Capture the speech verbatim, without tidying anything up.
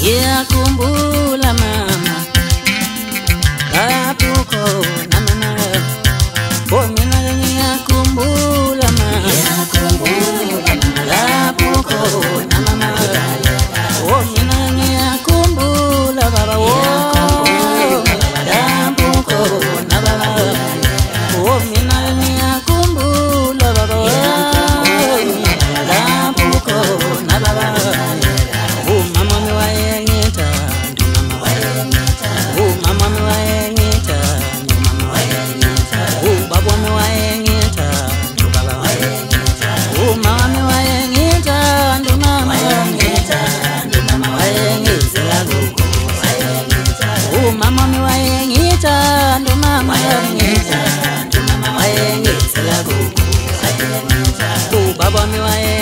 Yakumbula mama Lapuko na mama Oh mina yakumbula mama Yakumbula mama Lapuko na mama Oh mina yakumbula baba Oh Lapuko na baba Oh mina yakumbula baba Lapuko na baba Oh mama mi wayengita mama wayengita Oh mama mi wayengita mama wayengita Oh baba mi wayengita baba wayengita Oh mama mi wayengita mama wayengita mama wayengita gugu wayengita Oh mama mi wayengita mama wayengita mama wayengita gugu wayengita Oh baba mi wayengita